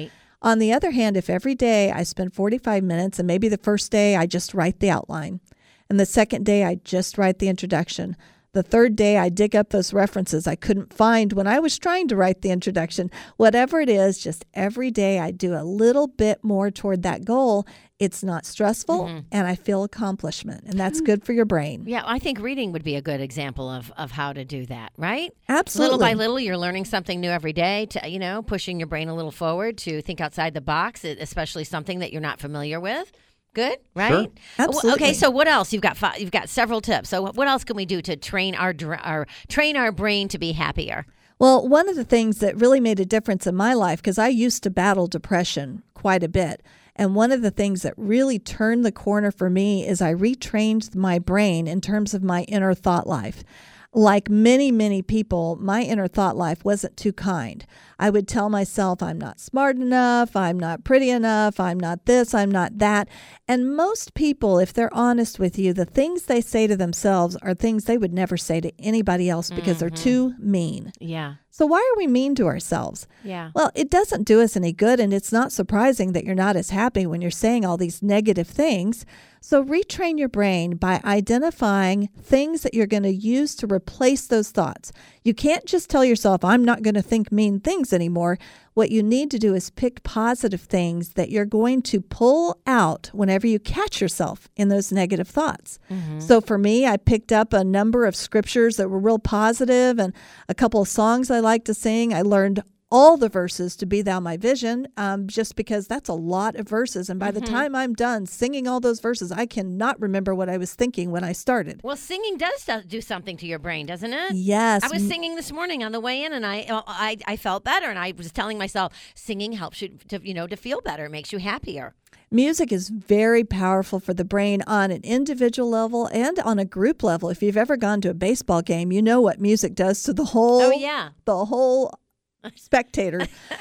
Speaker 4: On the other hand, if every day I spend forty-five minutes and maybe the first day I just write the outline, and the second day I just write the introduction, the third day I dig up those references I couldn't find when I was trying to write the introduction, whatever it is, just every day I do a little bit more toward that goal. It's not stressful,
Speaker 2: Mm-hmm.
Speaker 4: and I feel accomplishment, and that's good for your brain.
Speaker 2: Yeah, I think reading would be a good example of, of how to do that, right?
Speaker 4: Absolutely.
Speaker 2: Little by little, you're learning something new every day, to, you know, pushing your brain a little forward to think outside the box, especially something that you're not familiar with. Good, right?
Speaker 3: Sure.
Speaker 4: Absolutely.
Speaker 2: Okay, so what else? You've got five, you've got several tips. So what else can we do to train our, dr- our train our brain to be happier?
Speaker 4: Well, one of the things that really made a difference in my life, because I used to battle depression quite a bit, and one of the things that really turned the corner for me is I retrained my brain in terms of my inner thought life. Like many, many people, my inner thought life wasn't too kind. I would tell myself I'm not smart enough, I'm not pretty enough, I'm not this, I'm not that. And most people, if they're honest with you, the things they say to themselves are things they would never say to anybody else because they're too mean.
Speaker 2: Yeah,
Speaker 4: So why are we mean to ourselves?
Speaker 2: yeah.
Speaker 4: Well, it doesn't do us any good, and it's not surprising that you're not as happy when you're saying all these negative things. So retrain your brain by identifying things that you're going to use to replace those thoughts. You can't just tell yourself, I'm not going to think mean things anymore. What you need to do is pick positive things that you're going to pull out whenever you catch yourself in those negative thoughts. So for me, I picked up a number of scriptures that were real positive and a couple of songs I like to sing. I learned all the verses to Be Thou My Vision, um, just because that's a lot of verses. And by the time I'm done singing all those verses, I cannot remember what I was thinking when I started.
Speaker 2: Well, singing does do- do something to your brain, doesn't it?
Speaker 4: Yes.
Speaker 2: I was singing this morning on the way in, and I, I I felt better, and I was telling myself, singing helps you to you know to feel better, makes you happier.
Speaker 4: Music is very powerful for the brain on an individual level and on a group level. If you've ever gone to a baseball game, you know what music does to the whole
Speaker 2: Oh yeah.
Speaker 4: the whole spectator.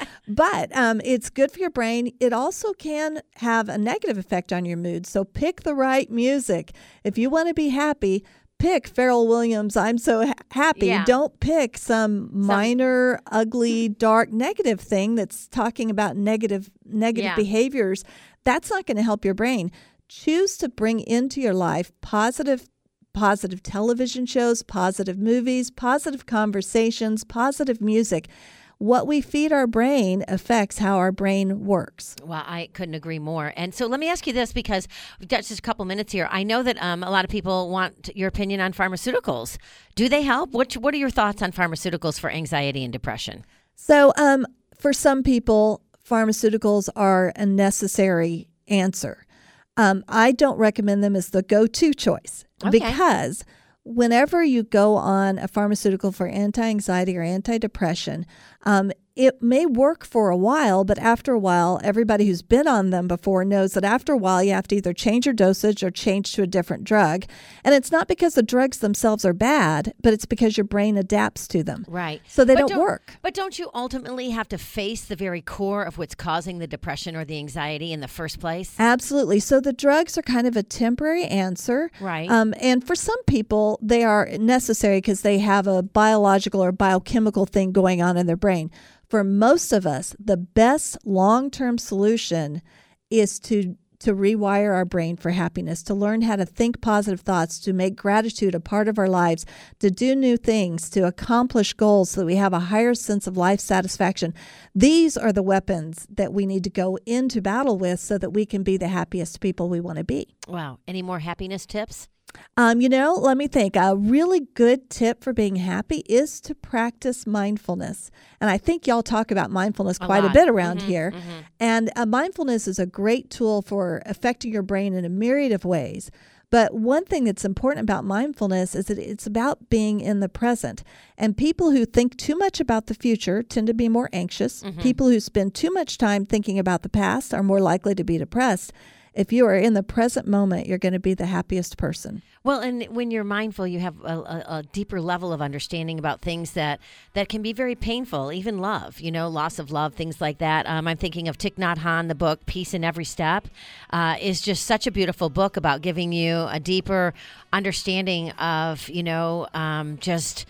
Speaker 4: But um, it's good for your brain. It also can have a negative effect on your mood. So pick the right music. If you want to be happy, pick Pharrell Williams' I'm So ha- Happy.
Speaker 2: Yeah.
Speaker 4: Don't pick some minor, ugly, dark, negative thing that's talking about negative negative
Speaker 2: Yeah.
Speaker 4: behaviors. That's not going to help your brain. Choose to bring into your life positive positive television shows, positive movies, positive conversations, positive music. What we feed our brain affects how our brain works.
Speaker 2: Well, I couldn't agree more. And so let me ask you this, because we've got just a couple minutes here. I know that um, a lot of people want your opinion on pharmaceuticals. Do they help? What What are your thoughts on pharmaceuticals for anxiety and depression?
Speaker 4: So, um, for some people, pharmaceuticals are a necessary answer. Um, I don't recommend them as the go-to choice
Speaker 2: Okay.
Speaker 4: because whenever you go on a pharmaceutical for anti-anxiety or anti-depression, um, it may work for a while, but after a while, everybody who's been on them before knows that after a while, you have to either change your dosage or change to a different drug. And it's not because the drugs themselves are bad, but it's because your brain adapts to them.
Speaker 2: Right.
Speaker 4: So they
Speaker 2: But
Speaker 4: don't work.
Speaker 2: But don't you ultimately have to face the very core of what's causing the depression or the anxiety in the first place?
Speaker 4: Absolutely. So the drugs are kind of a temporary answer.
Speaker 2: Right.
Speaker 4: Um, and for some people, they are necessary because they have a biological or biochemical thing going on in their brain. For most of us, the best long-term solution is to to rewire our brain for happiness, to learn how to think positive thoughts, to make gratitude a part of our lives, to do new things, to accomplish goals so that we have a higher sense of life satisfaction. These are the weapons that we need to go into battle with so that we can be the happiest people we want to be.
Speaker 2: Wow. Any more happiness tips?
Speaker 4: Um, you know, let me think. A really good tip for being happy is to practice mindfulness. And I think y'all talk about mindfulness
Speaker 2: A
Speaker 4: quite a
Speaker 2: lot.
Speaker 4: bit around
Speaker 2: Mhm,
Speaker 4: here.
Speaker 2: mhm.
Speaker 4: And uh, mindfulness is a great tool for affecting your brain in a myriad of ways. But one thing that's important about mindfulness is that it's about being in the present. And people who think too much about the future tend to be more anxious.
Speaker 2: Mm-hmm.
Speaker 4: People who spend too much time thinking about the past are more likely to be depressed. If you are in the present moment, you're going to be the happiest person.
Speaker 2: Well, and when you're mindful, you have a, a, a deeper level of understanding about things that, that can be very painful, even love, you know, loss of love, things like that. Um, I'm thinking of Thich Nhat Hanh, the book Peace in Every Step, uh, is just such a beautiful book about giving you a deeper understanding of, you know, um, just...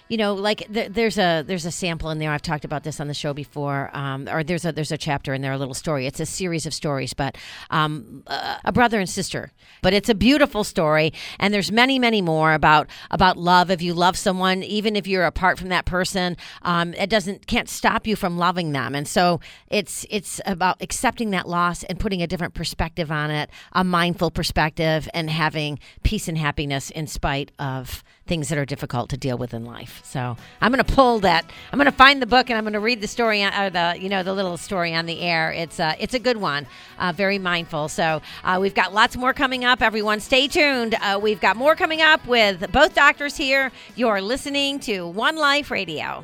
Speaker 2: you know, like th- there's a there's a sample in there. I've talked about this on the show before, um, or there's a there's a chapter in there, a little story. It's a series of stories, but um, uh, a brother and sister. But it's a beautiful story, and there's many many more about about love. If you love someone, even if you're apart from that person, um, it doesn't can't stop you from loving them. And so it's it's about accepting that loss and putting a different perspective on it, a mindful perspective, and having peace and happiness in spite of things that are difficult to deal with in life. So I'm going to pull that. I'm going to find the book and I'm going to read the story on, or the you know the little story on the air. It's uh, it's a good one, uh, very mindful. So uh, we've got lots more coming up. Everyone, stay tuned. Uh, we've got more coming up with both doctors here. You're listening to One Life Radio.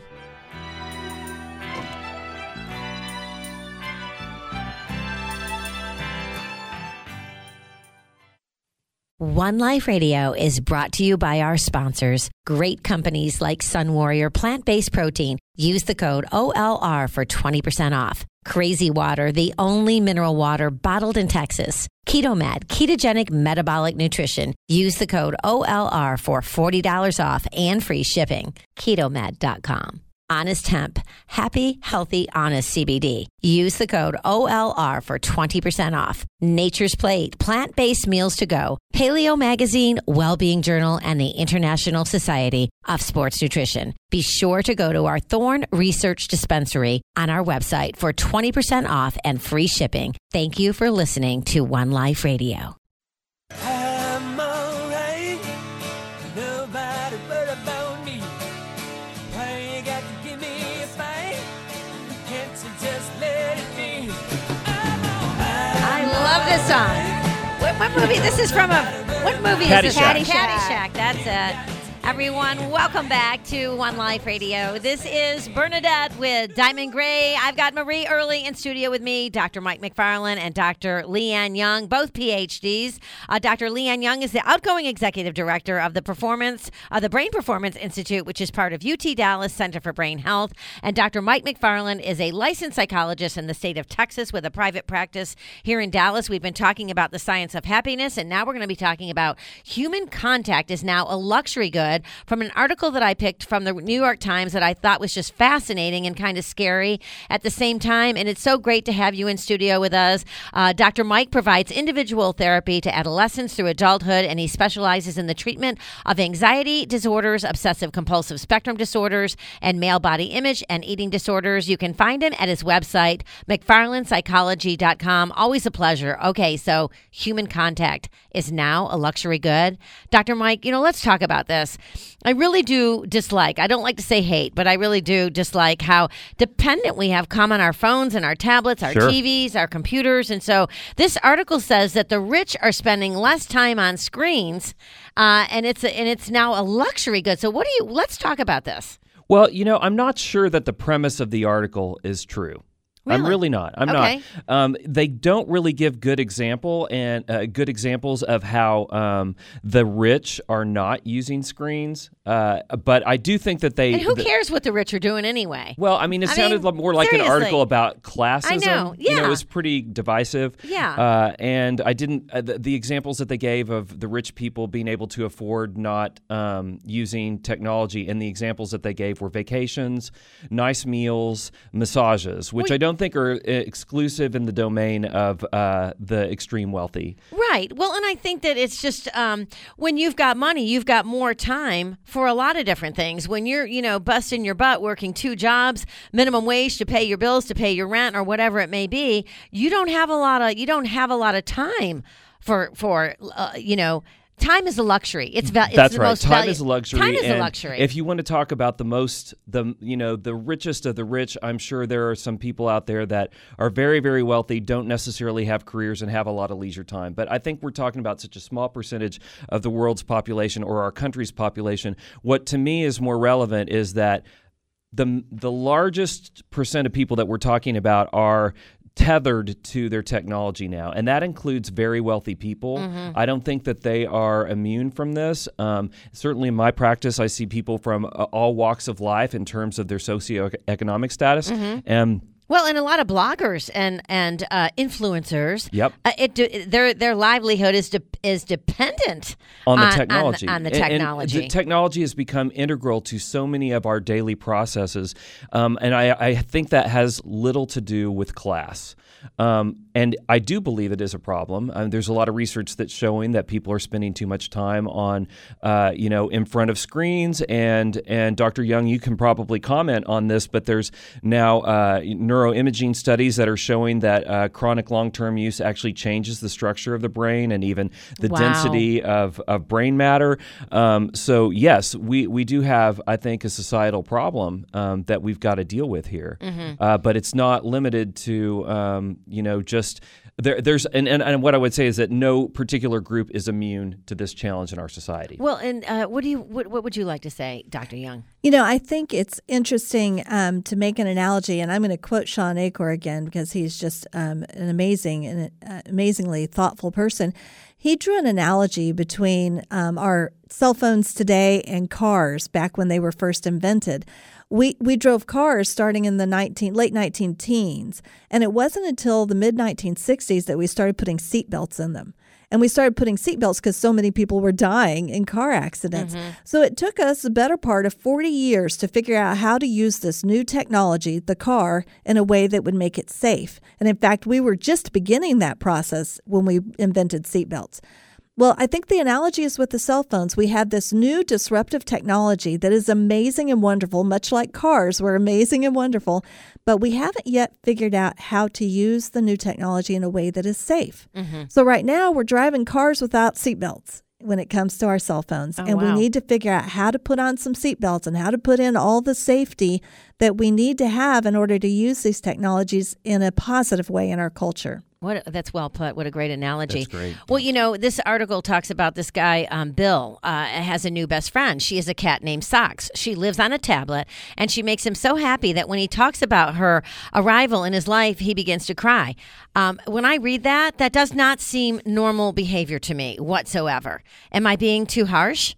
Speaker 2: One Life Radio is brought to you by our sponsors, great companies like Sun Warrior Plant-Based Protein. Use the code O L R for twenty percent off. Crazy Water, the only mineral water bottled in Texas. KetoMed, ketogenic metabolic nutrition. Use the code O L R for forty dollars off and free shipping. ketomed dot com. Honest Hemp, happy, healthy, honest C B D. Use the code O L R for twenty percent off. Nature's Plate, plant-based meals to go. Paleo Magazine, Wellbeing Journal, and the International Society of Sports Nutrition. Be sure to go to our Thorne Research Dispensary on our website for twenty percent off and free shipping. Thank you for listening to One Life Radio.
Speaker 6: I'm alright. Nobody but about me. Why you got to give me a fight? Can't you just let it be? I'm alright.
Speaker 2: I love this song. What, what movie? This is from a, what movie is this?
Speaker 3: Caddyshack.
Speaker 2: Caddyshack. That's it. Everyone, welcome back to One Life Radio. This is Bernadette with Diamond Gray. I've got Marie Early in studio with me, Doctor Mike McFarland, and Doctor Leanne Young, both P H Ds. Uh, Doctor Leanne Young is the outgoing executive director of the Performance, uh, the Brain Performance Institute, which is part of U T Dallas Center for Brain Health. And Doctor Mike McFarland is a licensed psychologist in the state of Texas with a private practice here in Dallas. We've been talking about the science of happiness, and now we're going to be talking about human contact is now a luxury good, from an article that I picked from the New York Times that I thought was just fascinating and kind of scary at the same time. And it's so great to have you in studio with us. Uh, Doctor Mike provides individual therapy to adolescents through adulthood, and he specializes in the treatment of anxiety disorders, obsessive compulsive spectrum disorders, and male body image and eating disorders. You can find him at his website, mcfarland psychology dot com. Always a pleasure. Okay, so human contact is now a luxury good. Doctor Mike, you know, let's talk about this. I really do dislike, I don't like to say hate, but I really do dislike how dependent we have come on our phones and our tablets, our
Speaker 3: Sure.
Speaker 2: T Vs, our computers. And so this article says that the rich are spending less time on screens, uh, and it's a, and it's now a luxury good. So what do you, let's talk about this.
Speaker 3: Well, you know, I'm not sure that the premise of the article is true. I'm
Speaker 2: Really?
Speaker 3: really not. I'm
Speaker 2: Okay.
Speaker 3: not. Um, they don't really give good example and uh, good examples of how um, the rich are not using screens. Uh, but I do think that they.
Speaker 2: And who
Speaker 3: th-
Speaker 2: cares what the rich are doing anyway?
Speaker 3: Well, I mean, it
Speaker 2: I
Speaker 3: sounded
Speaker 2: mean,
Speaker 3: li- more like
Speaker 2: seriously.
Speaker 3: an article about classism.
Speaker 2: I know,
Speaker 3: You know,
Speaker 2: yeah.
Speaker 3: it was pretty divisive.
Speaker 2: Yeah.
Speaker 3: Uh, and I didn't. Uh, the, the examples that they gave of the rich people being able to afford not um, using technology, and the examples that they gave were vacations, nice meals, massages, which
Speaker 2: Well,
Speaker 3: I don't think are uh, exclusive in the domain of uh, the extreme wealthy.
Speaker 2: Right. Well, and I think that it's just um, when you've got money, you've got more time for a lot of different things. When you're, you know, busting your butt working two jobs, minimum wage to pay your bills, to pay your rent, or whatever it may be, you don't have a lot of you don't have a lot of time for for uh, you know. Time is a luxury. It's, va- it's
Speaker 3: That's
Speaker 2: the
Speaker 3: right.
Speaker 2: most
Speaker 3: Time
Speaker 2: value-
Speaker 3: is a luxury.
Speaker 2: Time is a
Speaker 3: and
Speaker 2: luxury.
Speaker 3: If you want to talk about the most, the you know, the richest of the rich, I'm sure there are some people out there that are very, very wealthy, don't necessarily have careers, and have a lot of leisure time. But I think we're talking about such a small percentage of the world's population or our country's population. What to me is more relevant is that the the largest percent of people that we're talking about are tethered to their technology now, and that includes very wealthy people.
Speaker 2: Mm-hmm.
Speaker 3: I don't think that they are immune from this. Um, certainly in my practice, I see people from uh, all walks of life in terms of their socioeconomic status,
Speaker 2: Mm-hmm.
Speaker 3: and
Speaker 2: Well, and a lot of bloggers and and uh, influencers.
Speaker 3: Yep.
Speaker 2: Uh, it do, their their livelihood is de- is dependent
Speaker 3: on the
Speaker 2: on,
Speaker 3: technology.
Speaker 2: On, on the
Speaker 3: And-
Speaker 2: technology.
Speaker 3: And the technology has become integral to so many of our daily processes, um, and I, I think that has little to do with class. Um, and I do believe it is a problem. Um, there's a lot of research that's showing that people are spending too much time on, uh, you know, in front of screens. And and Doctor Young, you can probably comment on this, but there's now uh, neuroimaging studies that are showing that uh, chronic long-term use actually changes the structure of the brain and even the
Speaker 2: Wow.
Speaker 3: density of, of brain matter. Um, so yes, we, we do have, I think, a societal problem um, that we've got to deal with here.
Speaker 2: Mm-hmm.
Speaker 3: Uh, but it's not limited to, um, you know, just there. There's and, and, and what I would say is that no particular group is immune to this challenge in our society.
Speaker 2: Well, and uh, what do you what, what would you like to say, Doctor Young?
Speaker 4: You know, I think it's interesting um, to make an analogy, and I'm going to quote Sean Acor again because he's just um, an amazing and uh, amazingly thoughtful person. He drew an analogy between um, our cell phones today and cars back when they were first invented. We we drove cars starting in the nineteen, late nineteen teens, and it wasn't until the mid nineteen sixties that we started putting seatbelts in them. And we started putting seatbelts because so many people were dying in car accidents. Mm-hmm. So it took us the better part of forty years to figure out how to use this new technology, the car, in a way that would make it safe. And in fact, we were just beginning that process when we invented seatbelts. Well, I think the analogy is with the cell phones. We have this new disruptive technology that is amazing and wonderful, much like cars were amazing and wonderful, but we haven't yet figured out how to use the new technology in a way that is safe. Mm-hmm. So right now we're driving cars without seatbelts when it comes to our cell phones.
Speaker 2: Oh,
Speaker 4: and
Speaker 2: wow.
Speaker 4: we need to figure out how to put on some seatbelts and how to put in all the safety that we need to have in order to use these technologies in a positive way in our culture.
Speaker 2: What that's well put. What a great analogy.
Speaker 3: That's great.
Speaker 2: Well, you know, this article talks about this guy, um, Bill, uh, has a new best friend. She is a cat named Socks. She lives on a tablet, and she makes him so happy that when he talks about her arrival in his life, he begins to cry. Um, when I read that, that does not seem normal behavior to me whatsoever. Am I being too harsh?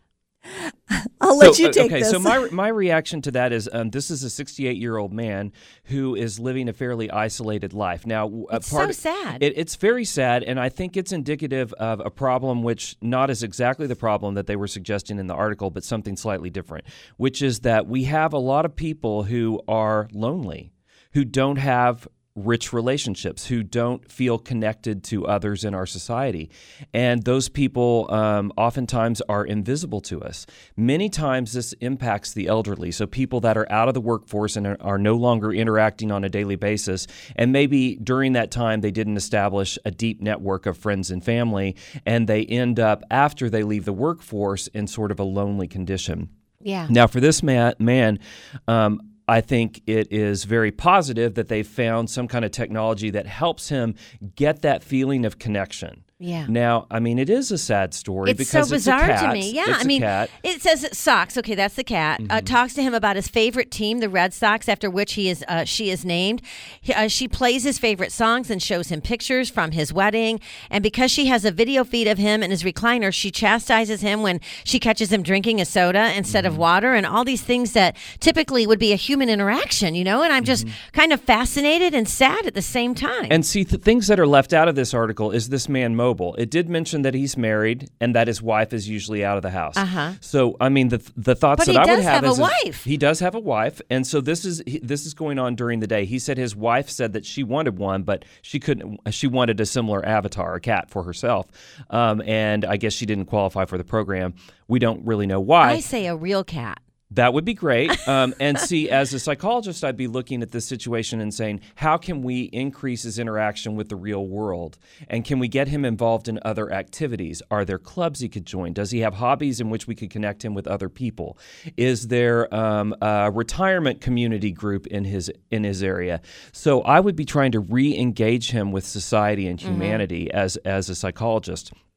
Speaker 4: I'll let
Speaker 3: so,
Speaker 4: you take
Speaker 3: okay,
Speaker 4: this.
Speaker 3: so my my reaction to that is um, this is a sixty-eight-year-old man who is living a fairly isolated life. Now, a
Speaker 2: It's
Speaker 3: part
Speaker 2: so sad.
Speaker 3: It, it's very sad, and I think it's indicative of a problem which not is exactly the problem that they were suggesting in the article, but something slightly different, which is that we have a lot of people who are lonely, who don't have rich relationships, who don't feel connected to others in our society. And those people um, oftentimes are invisible to us. Many times this impacts the elderly, so people that are out of the workforce and are, are no longer interacting on a daily basis. And maybe during that time they didn't establish a deep network of friends and family, and they end up, after they leave the workforce, in sort of a lonely condition.
Speaker 2: Yeah.
Speaker 3: Now, for this man, man um, I think it is very positive that they found some kind of technology that helps him get that feeling of connection.
Speaker 2: Yeah.
Speaker 3: Now, I mean, it is a sad story
Speaker 2: It's
Speaker 3: because
Speaker 2: so bizarre
Speaker 3: it's a cat.
Speaker 2: to me. Yeah,
Speaker 3: It's
Speaker 2: I mean,
Speaker 3: a cat.
Speaker 2: it says it Socks. Okay, that's the cat.
Speaker 3: Mm-hmm.
Speaker 2: Uh, talks to him about his favorite team, the Red Sox, after which he is uh, she is named. He, uh, she plays his favorite songs and shows him pictures from his wedding. And because she has a video feed of him in his recliner, she chastises him when she catches him drinking a soda instead
Speaker 3: Mm-hmm.
Speaker 2: of water, and all these things that typically would be a human interaction. You know, and I'm just
Speaker 3: Mm-hmm.
Speaker 2: kind of fascinated and sad at the same time.
Speaker 3: And see, the things that are left out of this article is this man mobile. It did mention that he's married and that his wife is usually out of the house.
Speaker 2: Uh-huh.
Speaker 3: So, I mean, the the thoughts
Speaker 2: But
Speaker 3: that
Speaker 2: he
Speaker 3: I would
Speaker 2: does
Speaker 3: have,
Speaker 2: have a
Speaker 3: is
Speaker 2: wife.
Speaker 3: he does have a wife, and so this is he, this is going on during the day. He said his wife said that she wanted one, but she couldn't. She wanted a similar avatar, a cat, for herself, um, and I guess she didn't qualify for the program. We don't really know why.
Speaker 2: I say a real cat.
Speaker 3: That would be great. Um, and see, as a psychologist, I'd be looking at this situation and saying, how can we increase his interaction with the real world? And can we get him involved in other activities? Are there clubs he could join? Does he have hobbies in which we could connect him with other people? Is there um, a retirement community group in his in his area? So I would be trying to re-engage him with society and humanity mm-hmm. as as a psychologist.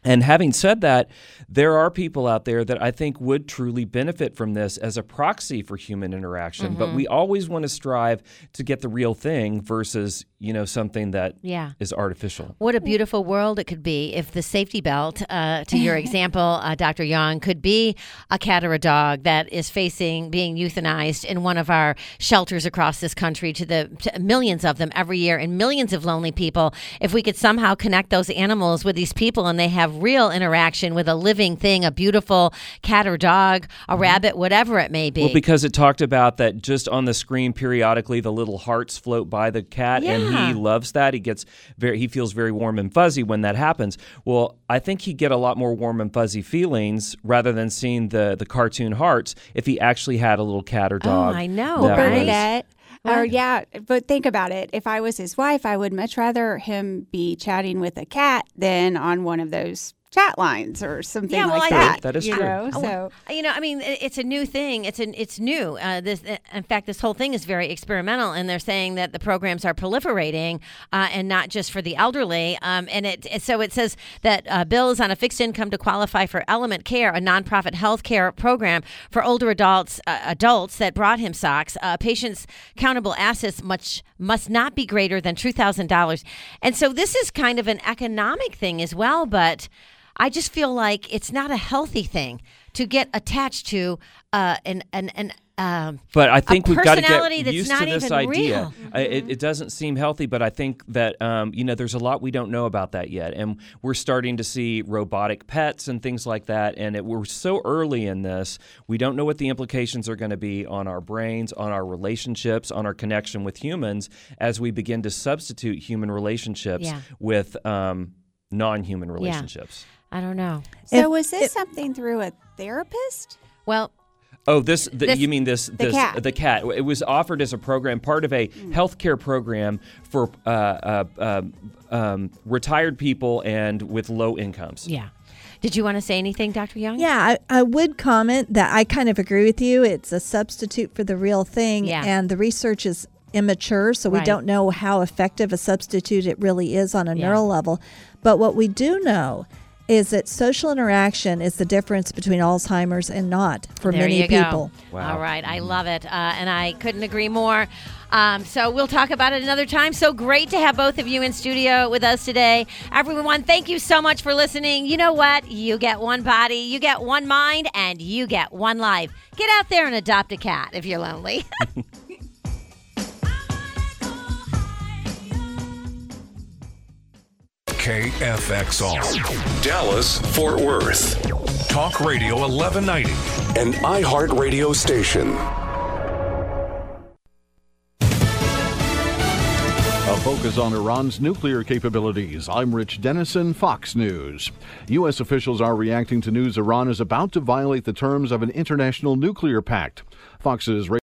Speaker 3: And having said that, there are people out there that I think would truly benefit from this as a proxy for human interaction.
Speaker 2: Mm-hmm.
Speaker 3: But we always want to strive to get the real thing versus, you know, something that
Speaker 2: Yeah.
Speaker 3: is artificial.
Speaker 2: What a beautiful world it could be if the safety belt, uh, to your example, uh, Doctor Young, could be a cat or a dog that is facing being euthanized in one of our shelters across this country to the to millions of them every year and millions of lonely people. If we could somehow connect those animals with these people and they have real interaction with a living thing, a beautiful cat or dog, a rabbit, whatever it may be.
Speaker 3: Well, because it talked about that just on the screen periodically the little hearts float by the cat, and
Speaker 2: Yeah.
Speaker 3: he loves that. He gets very, he feels very warm and fuzzy when that happens. Well, I think he'd get a lot more warm and fuzzy feelings rather than seeing the the cartoon hearts if he actually had a little cat or dog.
Speaker 2: Oh, I know,
Speaker 3: that
Speaker 5: Well,
Speaker 2: right?
Speaker 3: was-
Speaker 5: Bernadette. Or
Speaker 2: What?
Speaker 5: yeah, but think about it. If I was his wife, I would much rather him be chatting with a cat than on one of those chat lines or something
Speaker 2: Yeah, well,
Speaker 5: like
Speaker 2: I
Speaker 5: that.
Speaker 2: think-
Speaker 3: That is
Speaker 5: you
Speaker 3: true.
Speaker 5: know?
Speaker 2: Oh,
Speaker 5: So
Speaker 2: You know, I mean, it- it's a new thing. It's an, it's new. Uh, this, in fact, this whole thing is very experimental, and they're saying that the programs are proliferating, uh, and not just for the elderly. Um, and it it- so it says that uh, Bill is on a fixed income to qualify for Element Care, a nonprofit health care program for older adults. Uh, adults that brought him socks. Uh, patients' countable assets much must not be greater than two thousand dollars, and so this is kind of an economic thing as well, but. I just feel like it's not a healthy thing to get attached to uh, an an an. Um,
Speaker 3: But I think
Speaker 2: a
Speaker 3: we've got to
Speaker 2: personality
Speaker 3: get
Speaker 2: that's
Speaker 3: used
Speaker 2: not
Speaker 3: to this
Speaker 2: even
Speaker 3: idea.
Speaker 2: real.
Speaker 3: Uh, It, it doesn't seem healthy, but I think that um, you know there's a lot we don't know about that yet, and we're starting to see robotic pets and things like that. And it, we're so early in this, we don't know what the implications are going to be on our brains, on our relationships, on our connection with humans as we begin to substitute human relationships
Speaker 2: Yeah.
Speaker 3: with um, non-human relationships.
Speaker 2: I don't know.
Speaker 5: So
Speaker 4: If-
Speaker 5: was this something through a therapist?
Speaker 2: Well,
Speaker 3: Oh, this, the,
Speaker 2: This-
Speaker 3: you mean this, this
Speaker 5: cat.
Speaker 3: the cat. It was offered as a program, part of a healthcare program for uh, uh, um, um, retired people and with low incomes.
Speaker 2: yeah. Did you want to say anything, Doctor Young?
Speaker 4: Yeah, I, I would comment that I kind of agree with you. It's a substitute for the real thing,
Speaker 2: Yeah.
Speaker 4: and the research is immature, so we
Speaker 2: Right.
Speaker 4: don't know how effective a substitute it really is on a
Speaker 2: Yeah.
Speaker 4: neural level. But what we do know is that social interaction is the difference between Alzheimer's and not for
Speaker 2: there
Speaker 4: many
Speaker 2: you go.
Speaker 4: people.
Speaker 3: Wow.
Speaker 2: All right. I love it. Uh, and I couldn't agree more. Um, so we'll talk about it another time. So great to have both of you in studio with us today. Everyone, thank you so much for listening. You know what? You get one body, you get one mind, and you get one life. Get out there and adopt a cat if you're lonely.
Speaker 7: K F X R, Dallas, Fort Worth. Talk Radio eleven ninety, an iHeartRadio station.
Speaker 8: A focus on Iran's nuclear capabilities. I'm Rich Dennison, Fox News. U S officials are reacting to news Iran is about to violate the terms of an international nuclear pact. Fox's